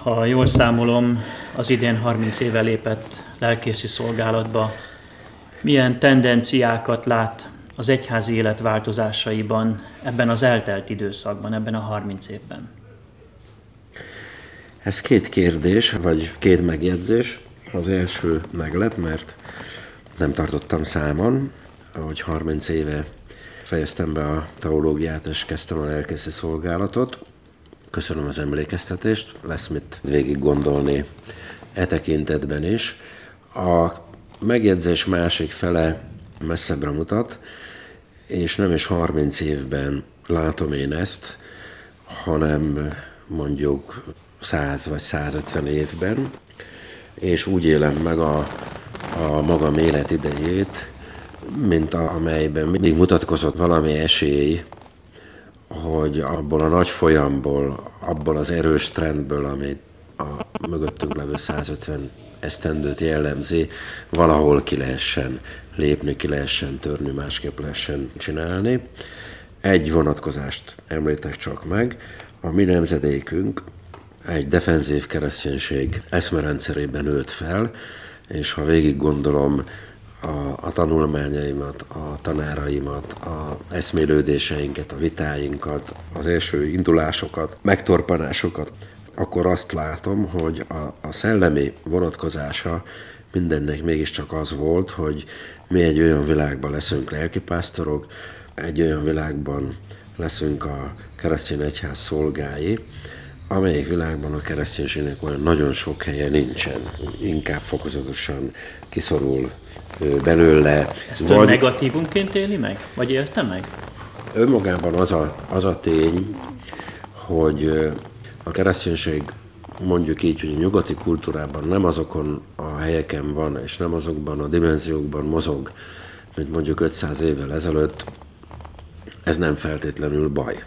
Ha jól számolom, az idén 30 éve lépett lelkészi szolgálatba. Milyen tendenciákat lát az egyházi élet változásaiban ebben az eltelt időszakban, ebben a 30 évben? Ez két kérdés, vagy két megjegyzés. Az első meglep, mert nem tartottam számon, hogy 30 éve fejeztem be a teológiát, és kezdtem a lelkészi szolgálatot. Köszönöm az emlékeztetést, lesz mit végig gondolni e tekintetben is. A megjegyzés másik fele messzebbre mutat, és nem is 30 évben látom én ezt, hanem mondjuk 100 vagy 150 évben, és úgy élem meg a magam életidejét, mint amelyben mindig mutatkozott valami esély, hogy abból a nagy folyamból, abból az erős trendből, amit a mögöttünk levő 150 esztendőt jellemzi, valahol ki lehessen lépni, ki lehessen törni, másképp lehessen csinálni. Egy vonatkozást említek csak meg, a mi nemzedékünk egy defenzív kereszténység eszmerendszerében nőtt fel, és ha végig gondolom a tanulmányaimat, a tanáraimat, a eszmélődéseinket, a vitáinkat, az első indulásokat, megtorpanásokat, akkor azt látom, hogy a szellemi vonatkozása mindennek mégiscsak az volt, hogy mi egy olyan világban leszünk lelkipásztorok, egy olyan világban leszünk a keresztény egyház szolgái, amelyik világban a kereszténységnek olyan nagyon sok helye nincsen, inkább fokozatosan kiszorul belőle. Ezt ön negatívumként éli meg? Vagy élte meg? Önmagában az a tény, hogy a kereszténység mondjuk így, hogy a nyugati kultúrában nem azokon a helyeken van, és nem azokban a dimenziókban mozog, mint mondjuk 500 évvel ezelőtt, ez nem feltétlenül baj.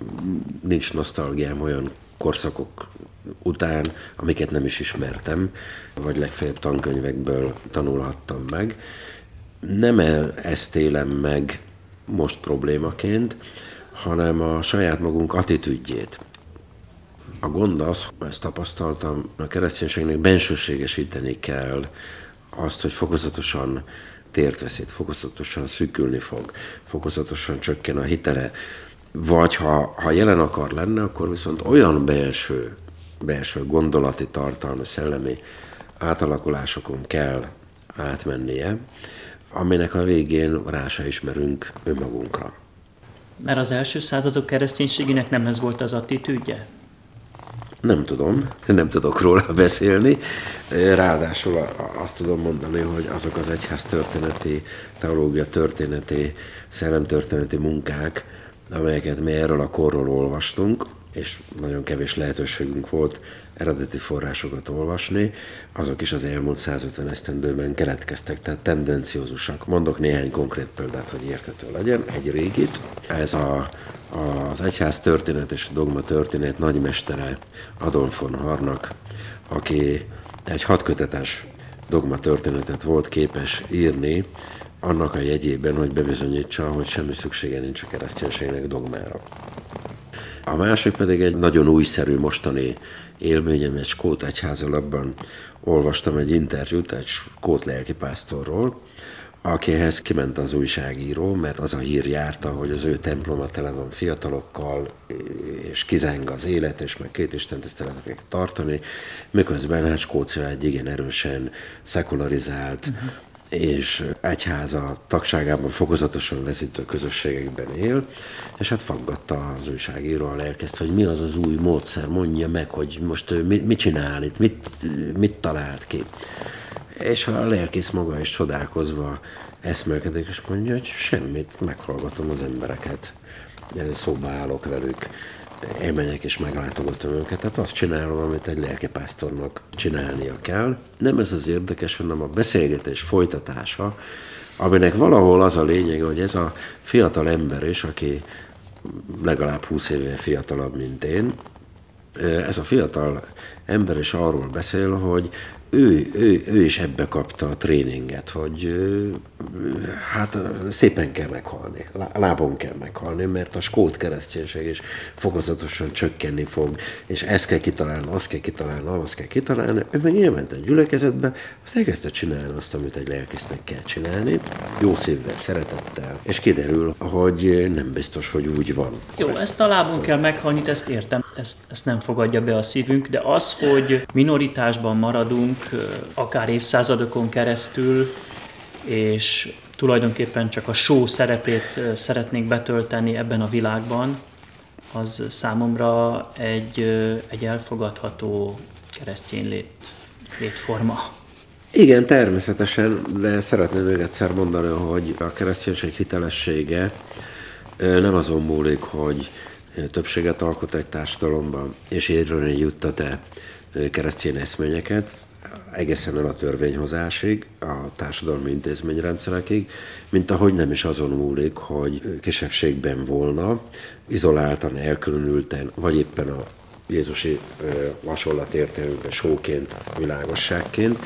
Nincs nosztalgiám olyan korszakok után, amiket nem is ismertem, vagy legfeljebb tankönyvekből tanulhattam meg. Nem ezt élem meg most problémaként, hanem a saját magunk attitűdjét. A gond az, ezt tapasztaltam, a kereszténységnek bensőségesíteni kell azt, hogy fokozatosan tért veszít, fokozatosan szűkülni fog, fokozatosan csökken a hitele, vagy ha jelen akar lenni, akkor viszont olyan belső gondolati, tartalmi, szellemi átalakulásokon kell átmennie, aminek a végén rá se ismerünk önmagunkra. Mert az első századok kereszténységének nem ez volt az attitűdje? Nem tudom, nem tudok róla beszélni. Ráadásul azt tudom mondani, hogy azok az egyház történeti, teológia történeti, szellemtörténeti munkák, amelyeket mi erről a korról olvastunk, és nagyon kevés lehetőségünk volt eredeti forrásokat olvasni, azok is az elmúlt 150 esztendőben keletkeztek, tehát tendenciózusak. Mondok néhány konkrét példát, hogy érthető legyen. Egy régit, ez az egyház történet és dogma történet nagymestere Adolf von Harnack, aki egy 6 kötetes dogma történetet volt képes írni, annak a jegyében, hogy bebizonyítsa, hogy semmi szüksége nincs a kereszténységnek dogmára. A másik pedig egy nagyon újszerű mostani élményem, egy skót egyházalapban olvastam egy interjút egy skót lelkipásztorról, akihez kiment az újságíró, mert az a hír járta, hogy az ő temploma tele van fiatalokkal, és kizeng az élet, és meg 2 istentiszteletet kell tartani, miközben hát Skócia egy igen erősen szekularizált, és egyháza tagságában fokozatosan vezető közösségekben él, és hát faggatta az újságíró a lelkeszt, hogy mi az az új módszer, mondja meg, hogy most ő mit csinál itt, mit talált ki. És a lelkész maga is csodálkozva eszmelkedik, és mondja, hogy semmit, meghallgatom az embereket, szóba állok velük, elmegyek és meglátogatom őket. Tehát azt csinálom, amit egy lelkipásztornak csinálnia kell. Nem ez az érdekes, hanem a beszélgetés folytatása, aminek valahol az a lényeg, hogy ez a fiatal ember is, aki legalább 20 éve fiatalabb, mint én, ez a fiatal ember is arról beszél, hogy ő is ebbe kapta a tréninget, hogy hát szépen kell meghalni, lábon kell meghalni, mert a skót kereszténység is fokozatosan csökkenni fog, és ezt kell kitalálni, azt kell kitalálni, azt kell kitalálni. Ő meg elment egy gyülekezetbe, azt elkezdte csinálni azt, amit egy lelkésznek kell csinálni, jó szívvel, szeretettel, és kiderül, hogy nem biztos, hogy úgy van. Jó, ezt a lábon kell meghalni, ezt értem, ezt nem fogadja be a szívünk, de az, hogy minoritásban maradunk, akár évszázadokon keresztül, és tulajdonképpen csak a show szerepét szeretnénk betölteni ebben a világban, az számomra egy elfogadható keresztény létforma. Igen, természetesen, de szeretném még egyszer mondani, hogy a kereszténység hitelessége nem azon múlik, hogy többséget alkot egy társadalomban, és érvényre juttat-e keresztény eszményeket, egészen el a törvényhozásig, a társadalmi intézményrendszerekig, mint ahogy nem is azon múlik, hogy kisebbségben volna, izoláltan, elkülönülten, vagy éppen a jézusi hasonlat értelmében sóként, világosságként.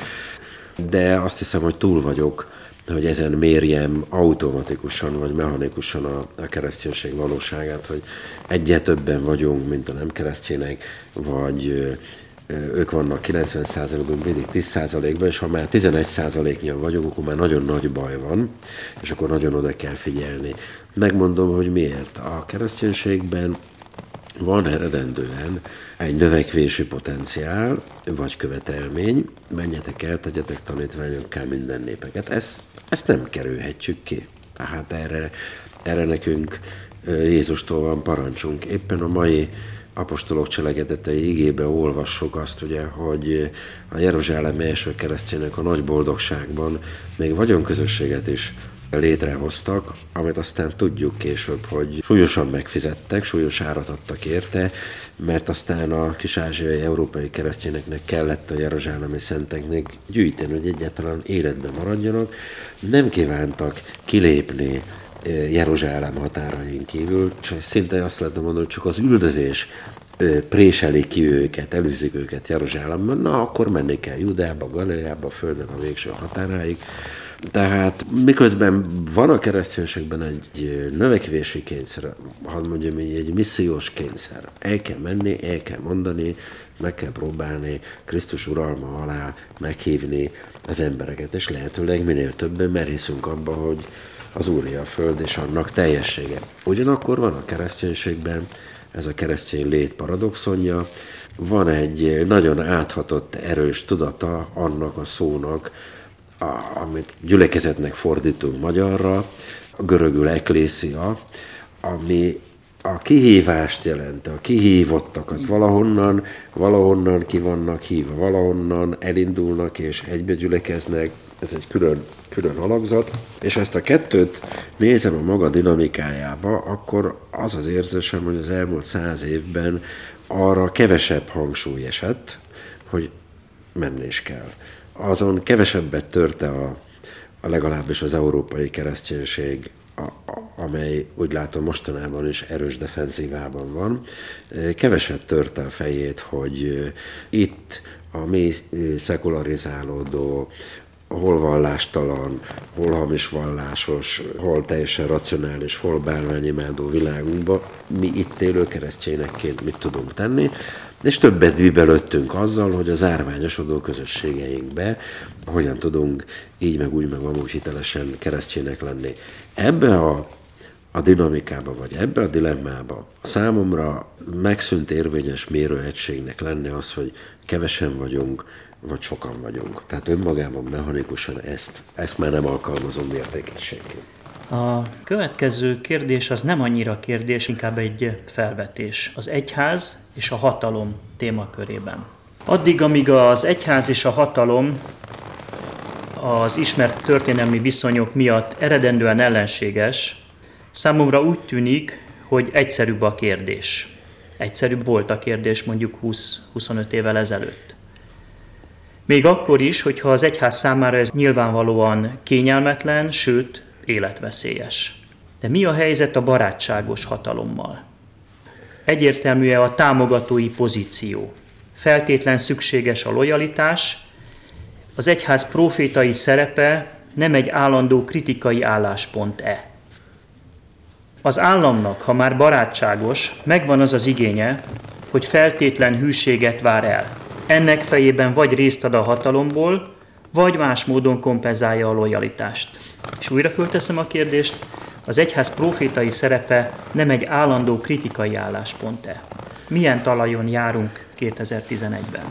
De azt hiszem, hogy túl vagyok, hogy ezen mérjem automatikusan vagy mechanikusan a kereszténység valóságát, hogy egyre többen vagyunk, mint a nem keresztények, vagy ők vannak 90%-ban, mindig 10%-ban, és ha már 11%-nyian vagyunk, akkor már nagyon nagy baj van, és akkor nagyon oda kell figyelni. Megmondom, hogy miért. A kereszténységben van eredendően egy növekvési potenciál, vagy követelmény, menjetek el, tegyetek tanítványokká minden népeket. Ezt nem kerülhetjük ki. Tehát erre nekünk Jézustól van parancsunk. Éppen a mai apostolok cselekedetei igébe olvassuk azt, ugye, hogy a jeruzsálemi első keresztények a nagy boldogságban még vagyonközösséget is létrehoztak, amit aztán tudjuk később, hogy súlyosan megfizettek, súlyos árat adtak érte, mert aztán a kis-ázsiai európai keresztényeknek kellett a jeruzsálemi szenteknek gyűjteni, hogy egyáltalán életben maradjanak. Nem kívántak kilépni Jeruzsálem határain kívül, csak szinte azt lehetne mondani, hogy csak az üldözés préseli ki őket, elűzik őket Jeruzsálemben, na akkor menni kell Judába, Galileába, a földnek a végső határáig. Tehát miközben van a kereszténységben egy növekvési kényszer, hadd mondjam, egy missziós kényszer. El kell menni, el kell mondani, meg kell próbálni Krisztus uralma alá meghívni az embereket, és lehetőleg minél többen, mert hiszünk abba, hogy az Úré a föld és annak teljessége. Ugyanakkor van a kereszténységben ez a keresztény lét paradoxonja, van egy nagyon áthatott, erős tudata annak a szónak, amit gyülekezetnek fordítunk magyarra, a görögül eklészia, ami a kihívást jelenti, a kihívottakat valahonnan ki vannak hívva, valahonnan elindulnak és egybe gyülekeznek, ez egy külön alakzat, és ezt a kettőt nézem a maga dinamikájába, akkor az az érzésem, hogy az elmúlt 100 évben arra kevesebb hangsúly esett, hogy menni is kell. Azon kevesebbet törte a legalábbis az európai kereszténység, amely úgy látom mostanában is erős defenzívában van, keveset törte a fejét, hogy itt a mi szekularizálódó, hol vallástalan, hol hamis vallásos, hol teljesen racionális, hol bálványimádó világunkban mi itt élő keresztényekként mit tudunk tenni, és többet bíbelődtünk azzal, hogy az árványosodó közösségeinkbe hogyan tudunk így meg úgy meg amúgy hitelesen keresztények lenni. Ebbe a dinamikába, vagy ebbe a dilemmába számomra megszűnt érvényes mérőegységnek lenni az, hogy kevesen vagyunk, vagy sokan vagyunk. Tehát önmagában mechanikusan ezt már nem alkalmazom mértékegységként. A következő kérdés az nem annyira kérdés, inkább egy felvetés. Az egyház és a hatalom témakörében. Addig, amíg az egyház és a hatalom az ismert történelmi viszonyok miatt eredendően ellenséges, számomra úgy tűnik, hogy egyszerűbb a kérdés. Egyszerűbb volt a kérdés mondjuk 20-25 évvel ezelőtt. Még akkor is, hogyha az egyház számára ez nyilvánvalóan kényelmetlen, sőt, életveszélyes. De mi a helyzet a barátságos hatalommal? Egyértelmű-e a támogatói pozíció? Feltétlen szükséges a lojalitás, Az egyház profétai szerepe nem egy állandó kritikai álláspont-e? Az államnak, ha már barátságos, megvan az az igénye, hogy feltétlen hűséget vár el. Ennek fejében vagy részt ad a hatalomból, vagy más módon kompenzálja a lojalitást. És újra fölteszem a kérdést, az egyház profétai szerepe nem egy állandó kritikai álláspont-e? Milyen talajon járunk 2011-ben?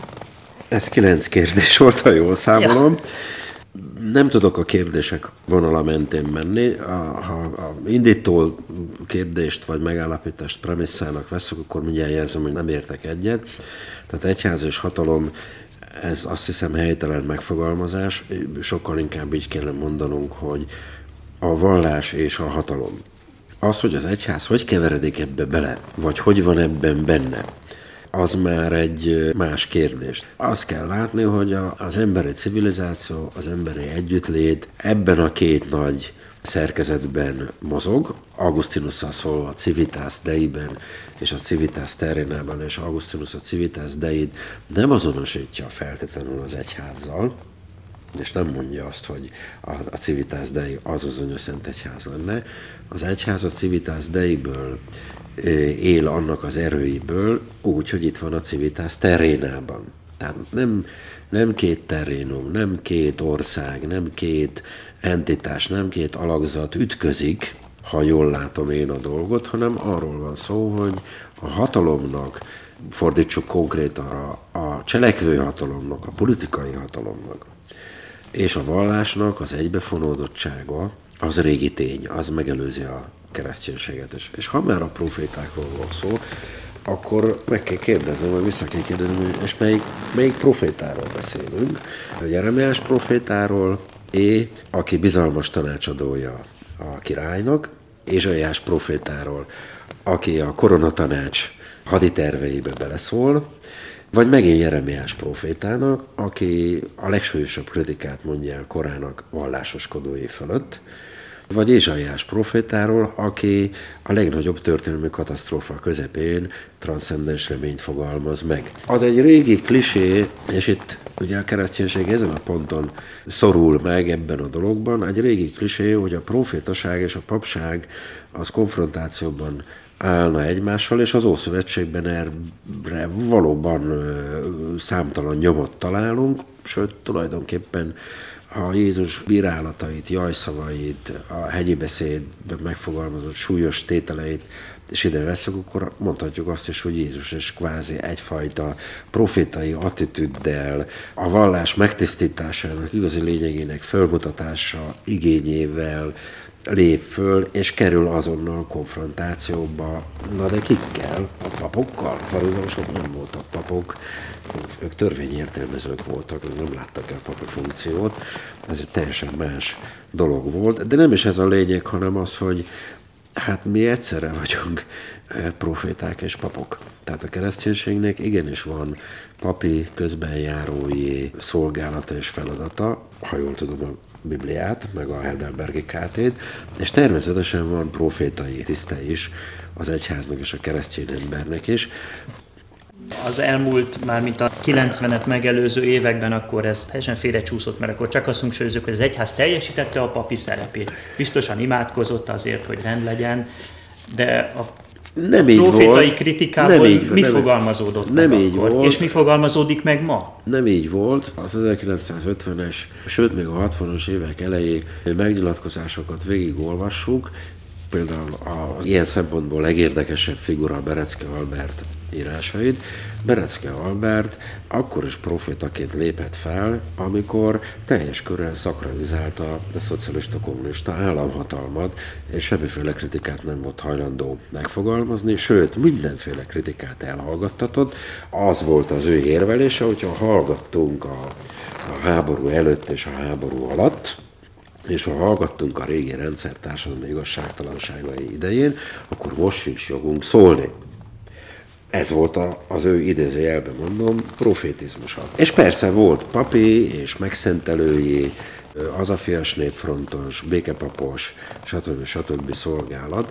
Ez 9 kérdés volt, ha jól számolom. Ja. Nem tudok a kérdések vonala mentén menni. Ha indító kérdést vagy megállapítást premisszának veszük, akkor mindjárt jelzem, hogy nem értek egyet. Tehát egyház és hatalom, ez azt hiszem helytelen megfogalmazás. Sokkal inkább így kellene mondanunk, hogy a vallás és a hatalom. Az, hogy az egyház hogy keveredik ebbe bele, vagy hogy van ebben benne, az már egy más kérdés. Azt kell látni, hogy az emberi civilizáció, az emberi együttlét ebben a két nagy szerkezetben mozog. Augustinusszal szólva a Civitas Deiben és a Civitas Terrenában, és Augustinus a Civitas Deit nem azonosítja feltétlenül az egyházzal, és nem mondja azt, hogy a Civitas Dei az anya Szent Egyház lenne. Az egyház a Civitas Deiből él annak az erőiből, úgy, hogy itt van a Civitas Terrenában. Tehát nem két terrénum, nem két ország, nem két entitás, nem két alakzat ütközik, ha jól látom én a dolgot, hanem arról van szó, hogy a hatalomnak, fordítsuk konkrétan a cselekvő hatalomnak, a politikai hatalomnak, és a vallásnak az egybefonódottsága, az régi tény, az megelőzi a kereszténységet. És ha már a profétákról van szó, akkor meg kell kérdeznem, vagy vissza kell kérdeznem, és melyik profétáról beszélünk. A Jeremiás profétáról, aki bizalmas tanácsadója a királynak, Ézsaiás profétáról, aki a koronatanács haditerveibe beleszól, vagy megint Jeremiás profétának, aki a legsúlyosabb kritikát mondja el korának vallásoskodói fölött, vagy Ézsaiás profétáról, aki a legnagyobb történelmi katasztrófa közepén transzcendens reményt fogalmaz meg. Az egy régi klisé, és itt ugye a kereszténység ezen a ponton szorul meg ebben a dologban, egy régi klisé, hogy a profétaság és a papság az konfrontációban állna egymással, és az Ószövetségben erre valóban számtalan nyomot találunk, sőt, tulajdonképpen a Jézus bírálatait, jajszavait, a hegyi beszédben megfogalmazott súlyos tételeit, és ide veszünk, akkor mondhatjuk azt is, hogy Jézus is kvázi egyfajta profétai attitűddel, a vallás megtisztításának, igazi lényegének fölmutatása igényével lép föl, és kerül azonnal konfrontációba. Na de kikkel? A papokkal? A farizeusok nem voltak papok, ők törvényértelmezők voltak, nem láttak el papi funkciót. Ez egy teljesen más dolog volt, de nem is ez a lényeg, hanem az, hogy hát mi egyszerre vagyunk proféták és papok. Tehát a kereszténységnek igenis van papi közbenjárói szolgálata és feladata, ha jól tudom a Bibliát, meg a Heidelbergi KT-t, és természetesen van profétai tiszte is az egyháznak és a keresztény embernek is. Az elmúlt, mármint a 90-et megelőző években akkor ez teljesen félrecsúszott, mert akkor csak azt hangsúlyozzuk, hogy az egyház teljesítette a papi szerepét. Biztosan imádkozott azért, hogy rend legyen, de a profétai kritikából mi fogalmazódott meg akkor? És mi fogalmazódik meg ma? Nem így volt. Az 1950-es, sőt még a 60-as évek elejé megnyilatkozásokat végigolvassuk. Például az ilyen szempontból legérdekesebb figura Berecke Albert írásait. Berecke Albert akkor is profétaként lépett fel, amikor teljes körrel szakralizálta a szocialista kommunista államhatalmat, és semmiféle kritikát nem volt hajlandó megfogalmazni, sőt, mindenféle kritikát elhallgattatott. Az volt az ő érvelése, hogyha hallgattunk a háború előtt és a háború alatt, és ha hallgattunk a régi rendszer társadalmi igazságtalanságai idején, akkor most sincs jogunk szólni. Ez volt az ő idézőjelben mondom profétizmusa. És persze volt papi és megszentelői, azafias népfrontos, békepapos, stb. Szolgálat,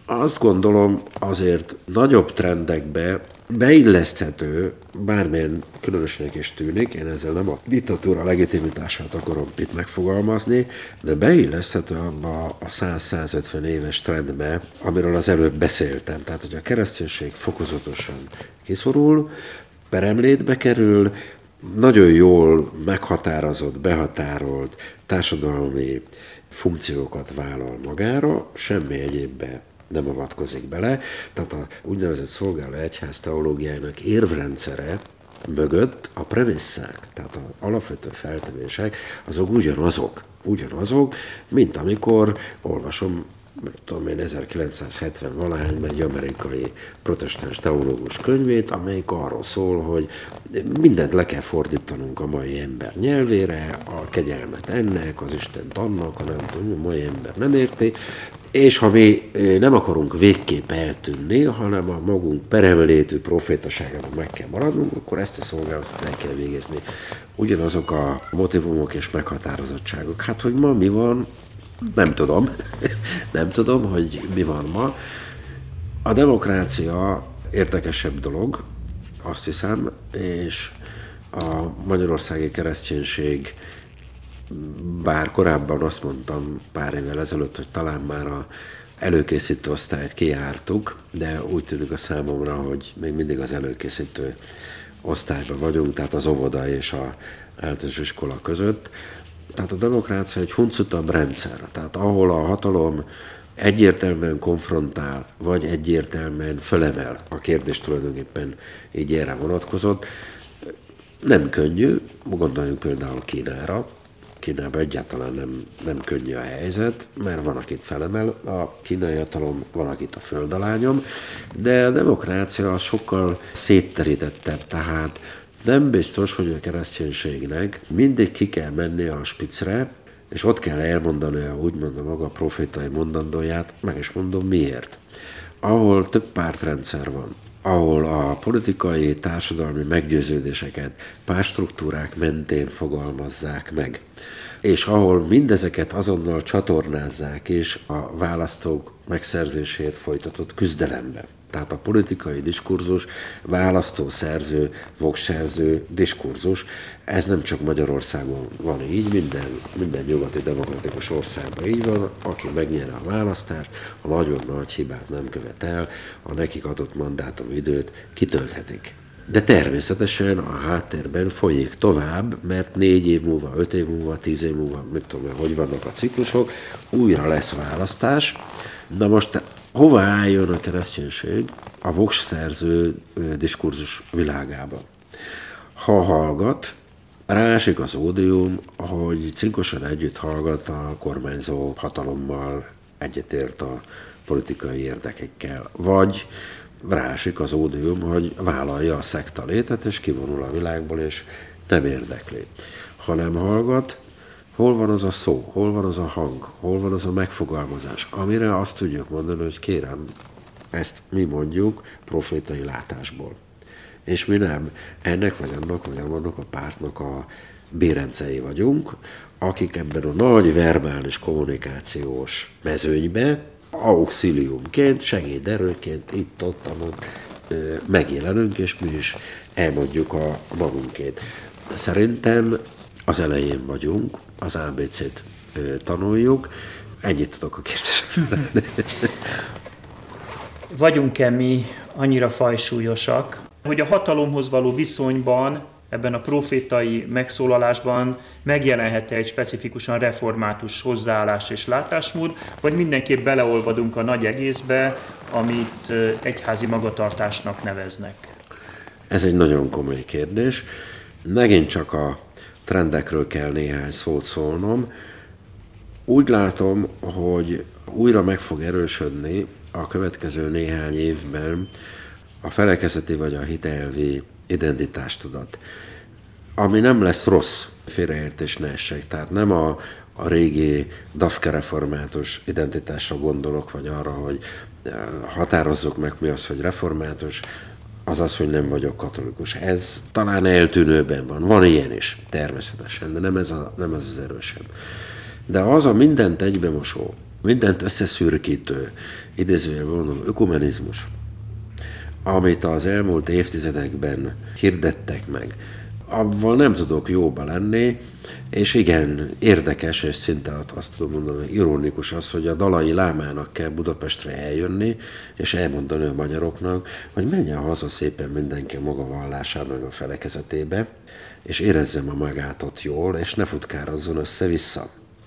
Azt gondolom, azért nagyobb trendekbe beilleszthető, bármilyen különösnek is tűnik, én ezzel nem a diktatúra legitimitását akarom itt megfogalmazni, de beilleszthető abba a 100-150 éves trendbe, amiről az előbb beszéltem. Tehát, hogy a kereszténység fokozatosan kiszorul, peremlétbe kerül, nagyon jól meghatározott, behatárolt társadalmi funkciókat vállal magára, semmi egyébbe nem avatkozik bele. Tehát a úgynevezett szolgáló egyház teológiájának érvrendszere mögött a premisszák, tehát az alapvető feltevések, azok ugyanazok, mint amikor olvasom, tudom én, 1970-valahányban egy amerikai protestáns teológus könyvét, amelyik arról szól, hogy mindent le kell fordítanunk a mai ember nyelvére, a kegyelmet ennek, az Istent annak, hanem a mai ember nem érti, és ha mi nem akarunk végképp eltűnni, hanem a magunk peremlétű profétaságában meg kell maradnunk, akkor ezt a szolgálatot el kell végezni. Ugyanazok a motivumok és meghatározottságok. Hát, hogy ma mi van, nem tudom. Nem tudom, hogy mi van ma. A demokrácia érdekesebb dolog, azt hiszem, és a magyarországi kereszténység, bár korábban azt mondtam pár évvel ezelőtt, hogy talán már a előkészítő osztályt kijártuk, de úgy tűnik a számomra, hogy még mindig az előkészítő osztályban vagyunk, tehát az óvoda és az általános iskola között. Tehát a demokrácia egy huncutabb rendszer, tehát ahol a hatalom egyértelműen konfrontál, vagy egyértelműen fölemel, a kérdés tulajdonképpen így erre vonatkozott. Nem könnyű, gondoljunk például Kínára. Kínában egyáltalán nem könnyű a helyzet, mert van, akit felemel a kínai hatalom, van, akit a földalányom, de a demokrácia sokkal szétterítettebb, tehát nem biztos, hogy a kereszténységnek mindig ki kell menni a spicre, és ott kell elmondani, úgymond a maga profétai mondandóját, meg is mondom miért. Ahol több pártrendszer van, ahol a politikai, társadalmi meggyőződéseket pártstruktúrák mentén fogalmazzák meg, és ahol mindezeket azonnal csatornázzák is a választók megszerzésért folytatott küzdelembe. Tehát a politikai diskurzus, választószerző, vokszerző diskurzus, ez nem csak Magyarországon van így, minden nyugati demokratikus országban így van, aki megnyer a választást, a nagyon nagy hibát nem követ el, a nekik adott mandátumidőt kitölthetik. De természetesen a háttérben folyik tovább, mert 4 év múlva, 5 év múlva, 10 év múlva, mit tudom én, hogy vannak a ciklusok, újra lesz választás. Na most hova álljon a kereszténység a voksszerző diskurzus világába? Ha hallgat, ráesik az ódium, hogy cinkosan együtt hallgat a kormányzó hatalommal, egyetért a politikai érdekekkel, vagy ráesik az ódium, hogy vállalja a szekta létet, és kivonul a világból, és nem érdekli. Ha nem hallgat, hol van az a szó, hol van az a hang, hol van az a megfogalmazás, amire azt tudjuk mondani, hogy kérem, ezt mi mondjuk profétai látásból. És mi nem ennek vagy annak a pártnak a bérencei vagyunk, akik ebben a nagy verbális kommunikációs mezőnybe auxiliumként, segéderőként itt-ott megjelenünk, és mi is elmondjuk a magunkét. Szerintem az elején vagyunk, az ABC-t tanuljuk. Ennyit tudok a kérdésre. Vagyunk-e mi annyira fajsúlyosak, hogy a hatalomhoz való viszonyban, ebben a profétai megszólalásban megjelenhet-e egy specifikusan református hozzáállás és látásmód, vagy mindenképp beleolvadunk a nagy egészbe, amit egyházi magatartásnak neveznek? Ez egy nagyon komoly kérdés. Megint csak a trendekről kell néhány szót szólnom. Úgy látom, hogy újra meg fog erősödni a következő néhány évben a felekezeti vagy a hitelvi identitástudat, ami nem lesz rossz, félreértés ne essék. Tehát nem a régi Dafke református identitásra gondolok, vagy arra, hogy határozzuk meg mi az, hogy református, az az, hogy nem vagyok katolikus. Ez talán eltűnőben van ilyen is, természetesen, de nem ez az erősebb. De az a mindent egybemosó mindent összeszürkítő, idézőjelben mondom, ökumenizmus, amit az elmúlt évtizedekben hirdettek meg, avval nem tudok jóba lenni, és igen, érdekes, és szinte azt tudom mondani, ironikus az, hogy a dalai lámának kell Budapestre eljönni, és elmondani a magyaroknak, hogy menjen haza szépen mindenki a maga vallásába, meg a felekezetébe, és érezze a magát ott jól, és ne futkározzon össze-vissza.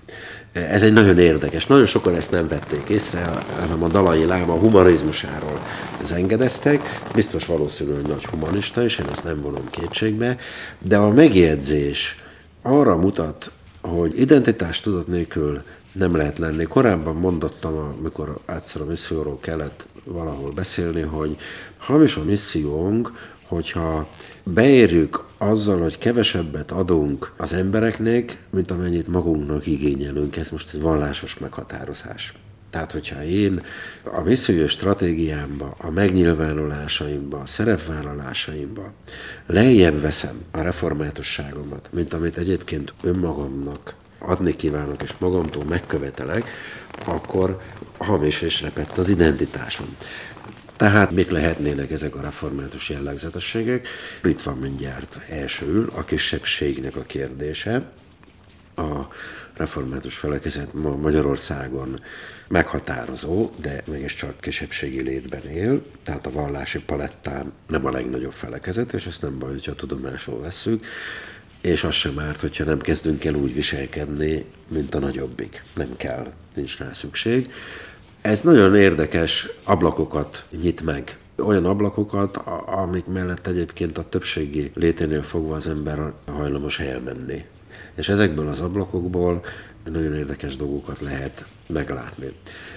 Ez egy nagyon érdekes. Nagyon sokan ezt nem vették észre, hanem a dalai láma humanizmusáról zengedeztek. Biztos valószínűleg nagy humanista, és én ezt nem vonom kétségbe, de a megjegyzés arra mutat, hogy identitástudat nélkül nem lehet lenni. Korábban mondottam, amikor egyszer a misszióról kellett valahol beszélni, hogy hamis a missziónk, hogyha beérjük azzal, hogy kevesebbet adunk az embereknek, mint amennyit magunknak igényelünk. Ez most egy vallásos meghatározás. Tehát, hogyha én a missziós stratégiámba, a megnyilvánulásaimba, a szerepvállalásaimba lejjebb veszem a reformátusságomat, mint amit egyébként önmagamnak adni kívánok és magamtól megkövetelek, akkor hamis és repett az identitásom. Tehát még lehetnének ezek a református jellegzetességek. Itt van mindjárt elsőül a kisebbségnek a kérdése. A református felekezet ma Magyarországon meghatározó, de mégiscsak kisebbségi létben él, tehát a vallási palettán nem a legnagyobb felekezet, és ezt nem baj, hogyha tudomásul vesszük, és az sem árt, hogyha nem kezdünk el úgy viselkedni, mint a nagyobbik. Nem kell, nincs rá szükség. Ez nagyon érdekes ablakokat nyit meg. Olyan ablakokat, amik mellett egyébként a többségi léténél fogva az ember hajlamos elmenni. És ezekből az ablakokból nagyon érdekes dolgokat lehet meglátni.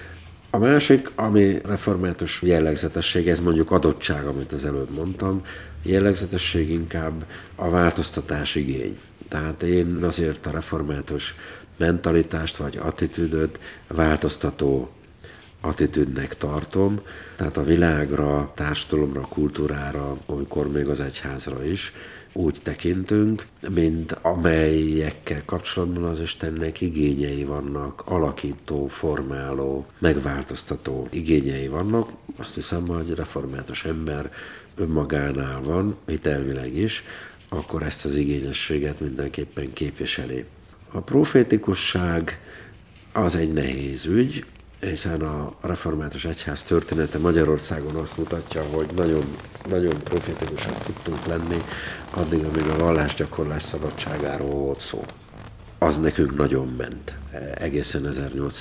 A másik, ami református jellegzetesség, ez mondjuk adottság, amit az előbb mondtam, jellegzetesség inkább a változtatás igény. Tehát én azért a református mentalitást vagy attitűdöt változtató attitűdnek tartom, tehát a világra, társadalomra, kultúrára, amikor még az egyházra is úgy tekintünk, mint amelyekkel kapcsolatban az Istennek igényei vannak, alakító, formáló, megváltoztató igényei vannak. Azt hiszem, hogy református ember önmagánál van, itt elvileg is, akkor ezt az igényességet mindenképpen képviseli. A profétikusság az egy nehéz ügy, hiszen a református egyház története Magyarországon azt mutatja, hogy nagyon, nagyon profétikusak tudtunk lenni, addig, amíg a vallásgyakorlás szabadságáról volt szó. Az nekünk nagyon ment, egészen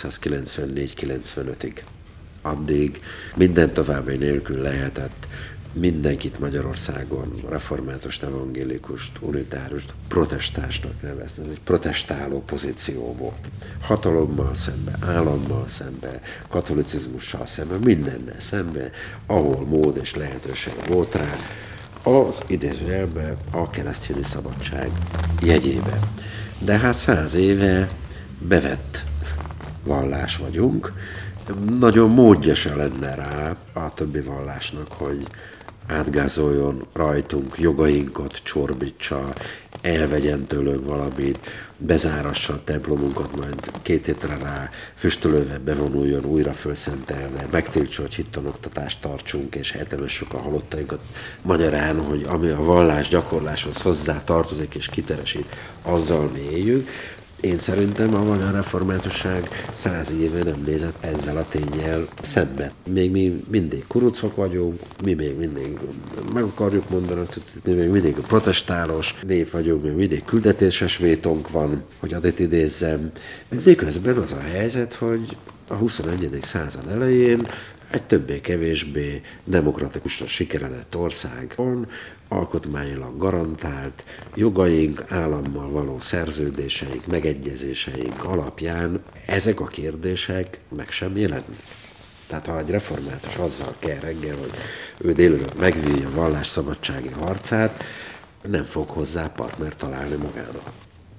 1894-95-ig. Addig minden további nélkül lehetett mindenkit Magyarországon reformátust, evangélikust, unitárust, protestánsnak nevezni. Ez egy protestáló pozíció volt. Hatalommal szembe, állammal szembe, katolicizmussal szembe, mindennel szembe, ahol mód és lehetőség volt rá, az idézőjelben a keresztény szabadság jegyébe. De hát 100 éve bevett vallás vagyunk, nagyon módja se lenne rá a többi vallásnak, hogy átgázoljon rajtunk, jogainkat csorbítsa, elvegyen tőlünk valamit, bezárassa a templomunkat, majd 2 hétre rá füstölővel bevonuljon, újra fölszentelve, megtiltsa, hogy hittanoktatást tartsunk, és eltemessük a halottainkat. Magyarán, hogy ami a vallás gyakorláshoz hozzá tartozik és kiteresít, azzal mi éljünk. Én szerintem a magyar reformátusság 100 éve nem nézett ezzel a ténnyel szembe. Még mi mindig kurucok vagyunk, mi még mindig meg akarjuk mondani, mi még mindig protestálós nép vagyunk, még mindig küldetéses vétónk van, hogy adat idézzem. Miközben az a helyzet, hogy a 21. század elején egy többé-kevésbé demokratikusan sikeredett országban alkotmányilag garantált jogaink, állammal való szerződéseink, megegyezéseink alapján ezek a kérdések meg sem jelennek. Tehát ha egy református azzal kell reggel, hogy ő délelőtt megvívja a vallásszabadsági harcát, nem fog hozzá partnert találni magának.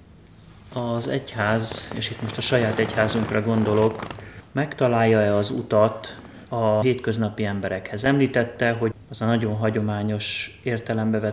Az egyház, és itt most a saját egyházunkra gondolok, megtalálja-e az utat a hétköznapi emberekhez? Említette, hogy az a nagyon hagyományos értelembe vett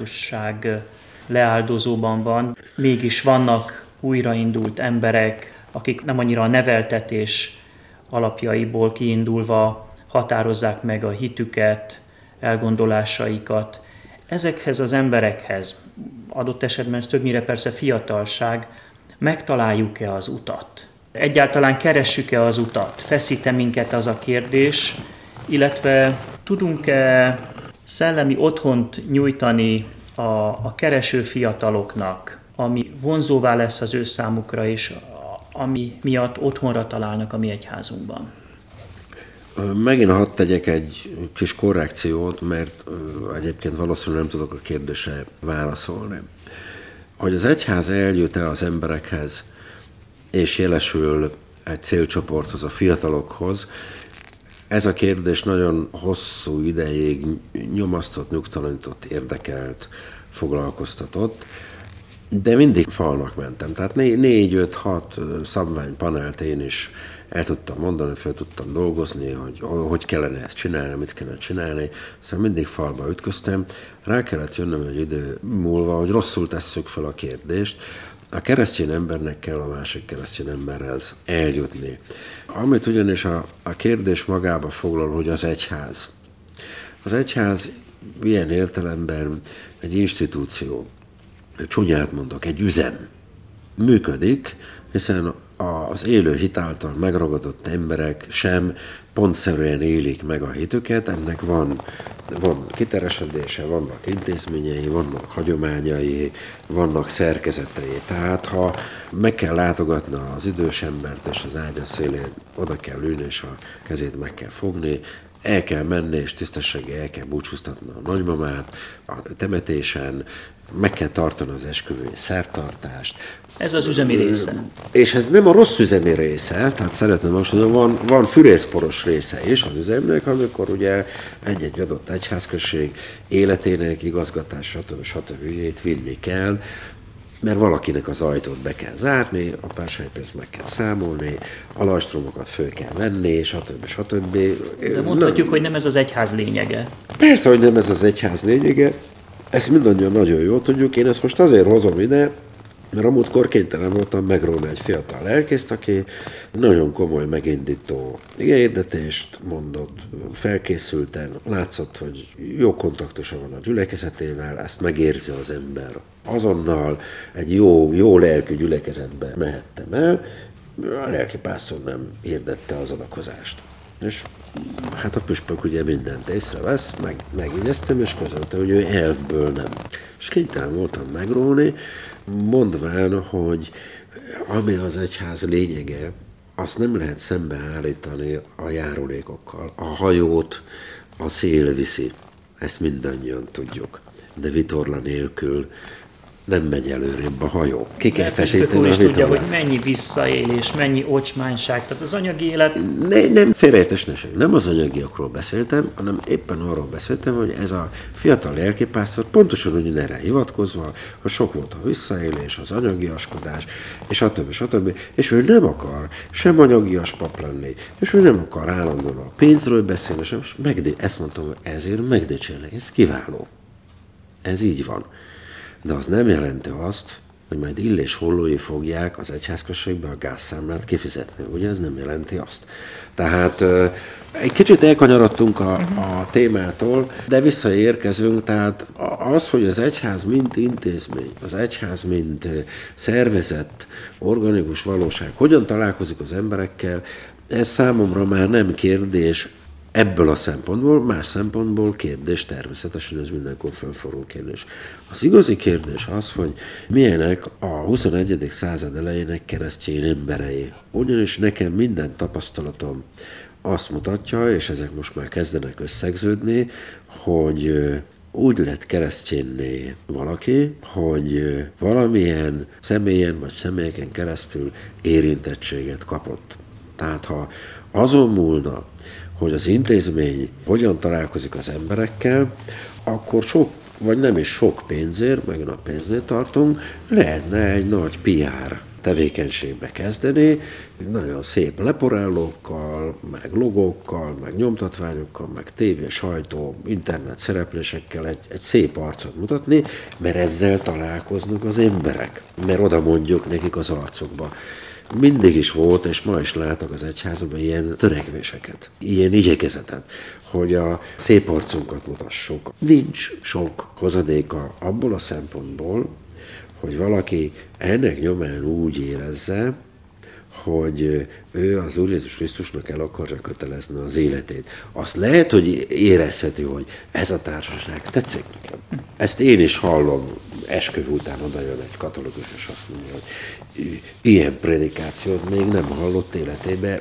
reformátusság leáldozóban van, mégis vannak újraindult emberek, akik nem annyira a neveltetés alapjaiból kiindulva határozzák meg a hitüket, elgondolásaikat. Ezekhez az emberekhez, adott esetben ez többnyire persze fiatalság, megtaláljuk-e az utat? Egyáltalán keressük-e az utat? Feszít-e minket az a kérdés, illetve tudunk-e szellemi otthont nyújtani a kereső fiataloknak, ami vonzóvá lesz az ő számukra, és ami miatt otthonra találnak a mi egyházunkban? Megint hadd tegyek egy kis korrekciót, mert egyébként valószínűleg nem tudok a kérdésre válaszolni. Hogy az egyház eljut-e az emberekhez, és jelesül egy célcsoporthoz, a fiatalokhoz, ez a kérdés nagyon hosszú ideig nyomasztott, nyugtalanított, érdekelt, foglalkoztatott, de mindig falnak mentem. Tehát 4-5-6 szabványpanelt én is el tudtam mondani, fel tudtam dolgozni, hogy kellene ezt csinálni, mit kellene csinálni. Szóval mindig falba ütköztem. Rá kellett jönnöm egy idő múlva, hogy rosszul tesszük fel a kérdést. A keresztény embernek kell a másik keresztény emberhez eljutni. Amit ugyanis a kérdés magába foglal, hogy az egyház. Az egyház ilyen értelemben egy institúció, csúnyát mondok, egy üzem. Működik, hiszen az élő hit által megragadott emberek sem pontszerűen élik meg a hitüket, ennek van kiteresedése, vannak intézményei, vannak hagyományai, vannak szerkezetei. Tehát ha meg kell látogatni az idős embert, és az ágya szélén oda kell ülni, és a kezét meg kell fogni, el kell menni, és tisztességgel el kell búcsúztatni a nagymamát a temetésen, meg kell tartani az esküvői szertartást. Ez az üzemi része. És ez nem a rossz üzemi része, tehát szeretném most mondani, van fűrészporos része is az üzemnek, amikor ugye egy-egy adott egyházközség életének igazgatás, stb. Ügyét vinni kell, mert valakinek az ajtót be kell zárni, a pársánypénzt meg kell számolni, a lajstromokat föl kell venni, stb. De mondhatjuk, hogy nem ez az egyház lényege. Persze, hogy nem ez az egyház lényege, ezt mindannyian nagyon jól tudjuk. Én ezt most azért hozom ide, mert a múltkor kénytelen voltam megróni egy fiatal lelkészt, aki nagyon komoly megindító igehirdetést mondott, felkészülten, látszott, hogy jó kontaktusa van a gyülekezetével, ezt megérzi az ember. Azonnal egy jó lelkű gyülekezetbe mehettem el, a lelkipásztor nem hirdette az adakozást. És hát a püspök ugye mindent észrevesz, megjegyeztem, és közölte, hogy ő elfből nem. És kénytelen voltam megróni, mondván, hogy ami az egyház lényege, azt nem lehet szembeállítani a járulékokkal. A hajót a szél viszi, ezt mindannyian tudjuk, de vitorla nélkül nem megy előrébb a hajó. Ki kell feszíteni a vitorlát. Tudja, hogy mennyi visszaélés, mennyi ocsmányság, tehát az anyagi élet... Nem félreértés ne sem. Nem az anyagiakról beszéltem, hanem éppen arról beszéltem, hogy ez a fiatal lelkipásztor pontosan ugyanerre hivatkozva, hogy sok volt a visszaélés, az anyagiaskodás, és stb. És ő nem akar sem anyagias pap lenni, és ő nem akar állandóan a pénzről beszélni, sem, ezt mondtam, hogy ezért megdicsérlek, ez kiváló. Ez így van. De az nem jelenti azt, hogy majd Illés hollói fogják az egyházközségbe a gázszámlát kifizetni. Ugye ez nem jelenti azt. Tehát egy kicsit elkanyarodtunk a témától, de visszaérkezünk. Tehát az, hogy az egyház mint intézmény, az egyház mint szervezett, organikus valóság, hogyan találkozik az emberekkel, ez számomra már nem kérdés. Ebből a szempontból, más szempontból kérdés, természetesen ez mindenkor fölforró kérdés. Az igazi kérdés az, hogy milyenek a 21. század elejének keresztény emberei. Ugyanis nekem minden tapasztalatom azt mutatja, és ezek most már kezdenek összegződni, hogy úgy lett keresztényné valaki, hogy valamilyen személyen vagy személyeken keresztül érintettséget kapott. Tehát ha azon múlna, hogy az intézmény hogyan találkozik az emberekkel, akkor sok, vagy nem is sok pénzért, meg a pénznél tartunk, lehetne egy nagy PR tevékenységbe kezdeni, nagyon szép leporellókkal, meg logókkal, meg nyomtatványokkal, meg tévé, sajtó, internet szereplésekkel egy szép arcot mutatni, mert ezzel találkoznak az emberek, mert oda mondjuk nekik az arcokba. mindig is volt, és ma is látok az egyházban ilyen törekvéseket, ilyen igyekezetet, hogy a szép arcunkat mutassuk. Nincs sok hozadéka abból a szempontból, hogy valaki ennek nyomán úgy érezze, hogy ő az Úr Jézus Krisztusnak el akarja kötelezni az életét. Azt lehet, hogy érezheti, hogy ez a társaság tetszik nekem. Ezt én is hallom, esküvő után oda jön egy katolikus, és azt mondja, hogy ilyen prédikációt még nem hallott életében,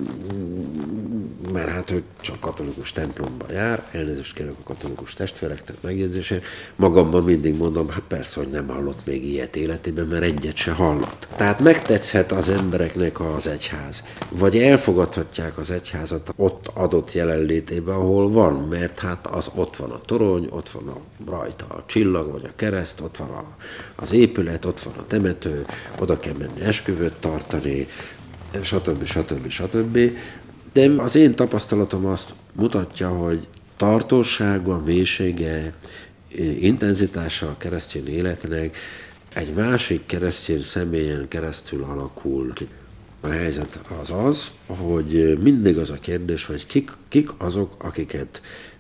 mert hát ő csak katolikus templomba jár, elnézést kérek a katolikus testvérektől megjegyzésért, magamban mindig mondom, hát persze, hogy nem hallott még ilyet életében, mert egyet se hallott. Tehát megtetszhet az embereknek az egyház, vagy elfogadhatják az egyházat ott adott jelenlétében, ahol van, mert hát az ott van a torony, ott van rajta a csillag, vagy a kereszt, ott van az épület, ott van a temető, oda kell menni esküvőt tartani, stb. De az én tapasztalatom azt mutatja, hogy tartósága, mélysége, intenzitása a keresztény életnek egy másik keresztény személyen keresztül alakul ki. A helyzet az, hogy mindig az a kérdés, hogy kik azok, akiket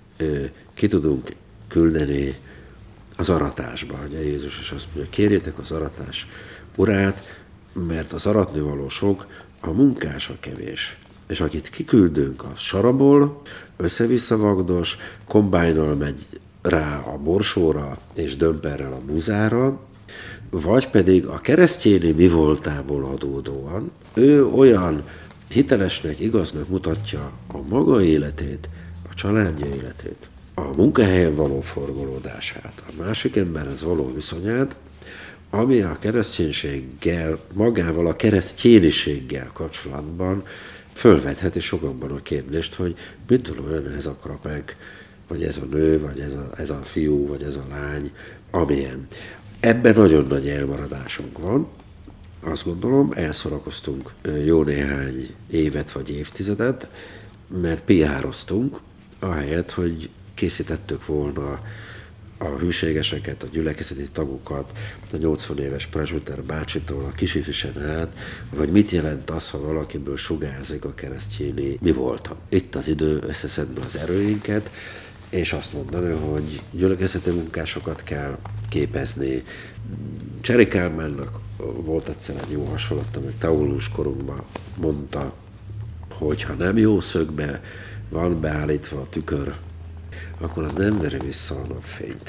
ki tudunk küldeni az aratásba. Ugye Jézus is azt mondja, kérjétek az aratás urát, mert az aratnivaló sok, a munkás a kevés. És akit kiküldünk, az sarabol, össze-vissza vagdos, kombájnnal megy rá a borsóra, és dömperrel a buzára, vagy pedig a keresztjéni mi voltából adódóan, ő olyan hitelesnek, igaznak mutatja a maga életét, a családja életét, a munkahelyen való forgolódását, a másik emberhez való viszonyát, ami a kereszténységgel, magával a keresztjéniséggel kapcsolatban fölvetheti sokakban a kérdést, hogy mitől olyan ez a krapek, vagy ez a nő, vagy ez a fiú, vagy ez a lány, amilyen. Ebben nagyon nagy elmaradásunk van. Azt gondolom, elszorakoztunk jó néhány évet vagy évtizedet, mert PR-oztunk, ahelyett, hogy készítettük volna a hűségeseket, a gyülekezeti tagokat, a 80 éves presbiter bácsitól a kisifisen át, vagy mit jelent az, ha valakiből sugárzik a keresztjéni mi voltam. Itt az idő összeszedni az erőinket, és azt mondani, hogy gyülekezeti munkásokat kell képezni. Cseri Kálmánnak volt egyszer egy jó hasonlat, amely teológus korunkban mondta, hogy ha nem jó szögbe van beállítva a tükör, akkor az nem veri vissza a napfényt.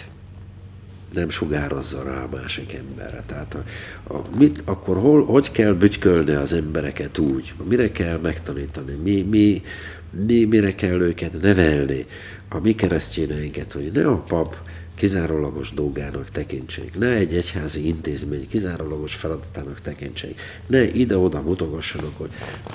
Nem sugározza rá a másik emberre. Tehát akkor hogy kell bütykölni az embereket úgy? Mire kell megtanítani? Mire kell őket nevelni? A mi keresztényeinket, hogy ne a pap kizárólagos dolgának tekintsék, ne egy egyházi intézmény kizárólagos feladatának tekintsék, ne ide-oda mutogassanak, hogy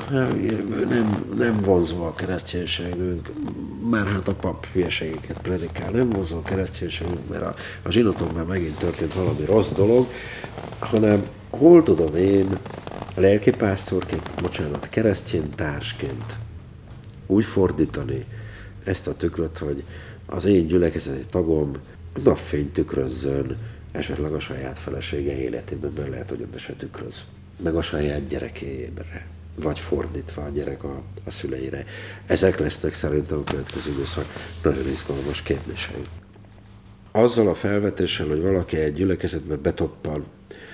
nem vonzva a kereszténységünk, már hát a pap hülyeségeket predikál, nem vonzva a kereszténységünk, mert a zsinatomban megint történt valami rossz dolog, hanem hol tudom én lelkipásztorként, keresztény társként úgy fordítani ezt a tükröt, hogy az én gyülekezeti tagom napfényt tükrözzön, esetleg a saját felesége életében, mert lehet, hogy oda se tükröz, meg a saját gyerekébre, vagy fordítva a gyerek a szüleire. Ezek lesznek szerintem a következő időszak nagyon izgalmas kérdései. Azzal a felvetéssel, hogy valaki egy gyülekezetbe betoppan,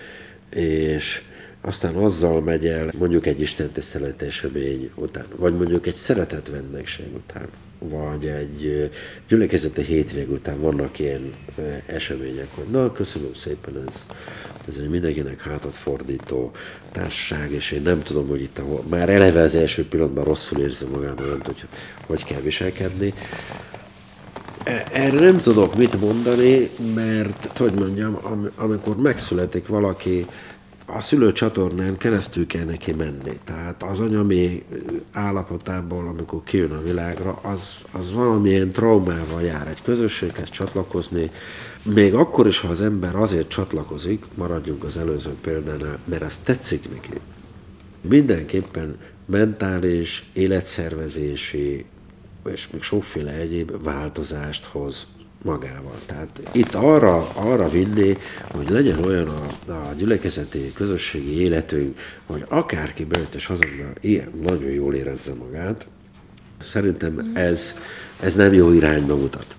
és aztán azzal megy el mondjuk egy istentiszteleti esemény után, vagy mondjuk egy szeretett vendégség után, vagy egy gyülekezeti hétvég után vannak ilyen események, hogy na, köszönöm szépen, ez egy mindenkinek hátat fordító társaság, és én nem tudom, hogy itt már eleve az első pillanatban rosszul érzem magam, nem tudja, hogy kell viselkedni. Erre nem tudok mit mondani, mert, hogy mondjam, amikor megszületik valaki, a szülőcsatornán keresztül kell neki menni. Tehát az anyami állapotából, amikor kijön a világra, az valamilyen traumával jár egy közösséghez csatlakozni. Még akkor is, ha az ember azért csatlakozik, maradjunk az előző példánál, mert ez tetszik neki. Mindenképpen mentális, életszervezési és még sokféle egyéb változást hoz magával. Tehát itt arra vinni, hogy legyen olyan a gyülekezeti, közösségi életünk, hogy akárki bejött és hazonban ilyen nagyon jól érezze magát. Szerintem ez nem jó irányba mutat.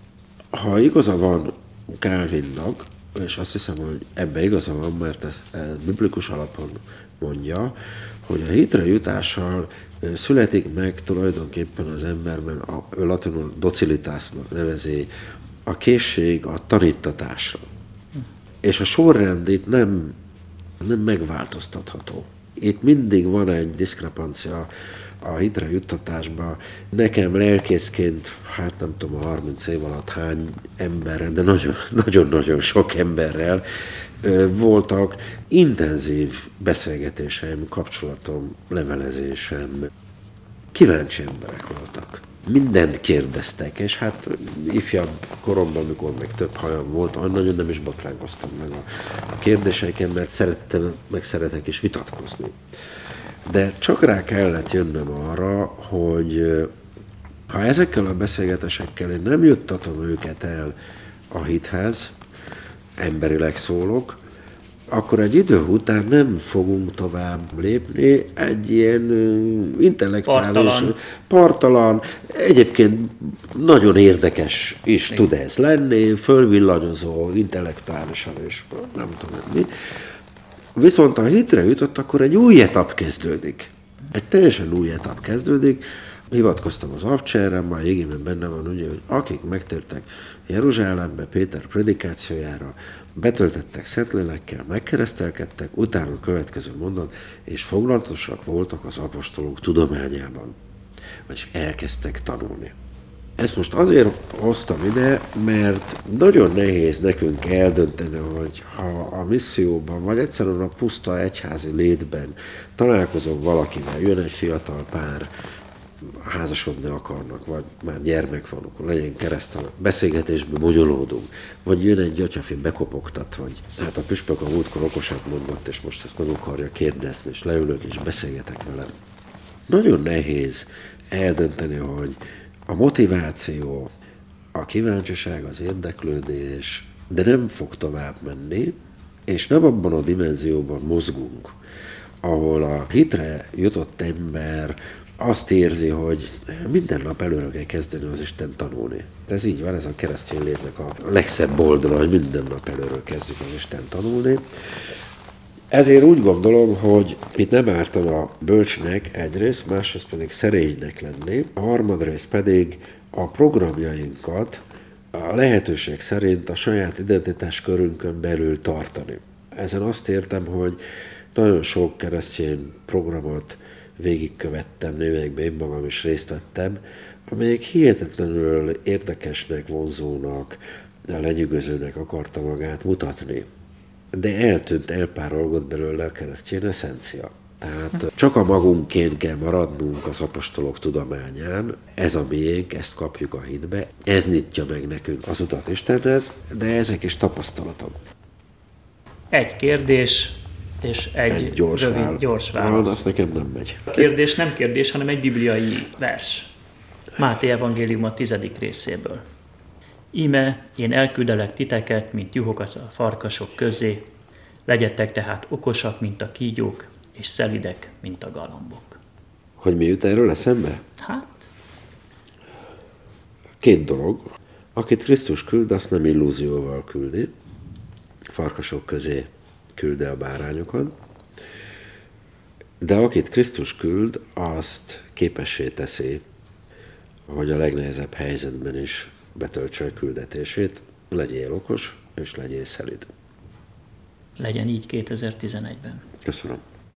Ha igaza van Calvinnak, és azt hiszem, hogy ebbe igaza van, mert ez biblikus alapon mondja, hogy a hitre jutással születik meg tulajdonképpen az emberben, ő latinul docilitásnak nevezi, a készség a tanítatásra. És a sorrend itt nem megváltoztatható. Itt mindig van egy diszkrepancia a hitre juttatásban. Nekem lelkészként, hát nem tudom, a 30 év alatt hány emberrel, de nagyon-nagyon sok emberrel voltak intenzív beszélgetéseim, kapcsolatom, levelezésem. Kíváncsi emberek voltak. Mindent kérdeztek, és hát ifjabb koromban, amikor még több hajam volt, nagyon nem is botránkoztam meg a kérdéseiken, mert szeretek is vitatkozni. De csak rá kellett jönnöm arra, hogy ha ezekkel a beszélgetésekkel én nem juttatom őket el a hithez, emberileg szólok, akkor egy idő után nem fogunk tovább lépni, egy ilyen intellektuális, partalan, egyébként nagyon érdekes is tud ez lenni, fölvillanyozó, intellektuálisan és nem tudom mi. Viszont a hitre jutott, akkor egy új etap kezdődik. Egy teljesen új etap kezdődik. Hivatkoztam az abcserre, már jégében benne van, ugye, hogy akik megtértek Jeruzsálembe Péter predikációjára, betöltettek Szentlélekkel, megkeresztelkedtek, utána a következő mondat, és foglalatosak voltak az apostolok tudományában. Vagyis elkezdtek tanulni. Ezt most azért hoztam ide, mert nagyon nehéz nekünk eldönteni, hogy ha a misszióban, vagy egyszerűen a puszta egyházi létben találkozom valakivel, jön egy fiatal pár, házasodni akarnak, vagy már gyermek van, akkor legyen keresztel, beszélgetésben bonyolódunk, vagy jön egy atyafi bekopogtat, vagy hát a püspök a múltkor okosat mondott, és most ezt meg akarja kérdezni, és leülök és beszélgetek velem. Nagyon nehéz eldönteni, hogy a motiváció, a kíváncsiság, az érdeklődés, de nem fog tovább menni, és nem abban a dimenzióban mozgunk, ahol a hitre jutott ember azt érzi, hogy minden nap előre kell kezdeni az Isten tanulni. Ez így van, ez a keresztény létnek a legszebb oldala, hogy minden nap előre kezdjük az Isten tanulni. Ezért úgy gondolom, hogy itt nem ártana bölcsnek egyrészt, másrészt pedig szerénynek lenni, a harmadrészt pedig a programjainkat a lehetőség szerint a saját identitáskörünkön belül tartani. Ezen azt értem, hogy nagyon sok keresztény programot végigkövettem, némelyekben én magam is részt vettem, amelyek hihetetlenül érdekesnek, vonzónak, lenyűgözőnek akarta magát mutatni. De elpárolgott belőle a keresztény eszencia. Tehát csak a magunkén kell maradnunk az apostolok tudományán, ez a miénk, ezt kapjuk a hitbe, ez nyitja meg nekünk az utat Istenhez, de ezek is tapasztalatok. Egy kérdés, és egy gyors válasz. Az nekem nem megy. Kérdés nem kérdés, hanem egy bibliai vers. Máté evangélium a 10. részéből. Íme, én elküldelek titeket, mint juhokat a farkasok közé, legyetek tehát okosak, mint a kígyók, és szelidek, mint a galambok. Hogy mi jut erről eszembe? Hát? 2 dolog. Akit Krisztus küld, azt nem illúzióval küldi. Farkasok közé küldi a bárányokat. De akit Krisztus küld, azt képessé teszi, hogy a legnehezebb helyzetben is betöltse a küldetését, legyél okos, és legyél szelíd. Legyen így 2011-ben. Köszönöm.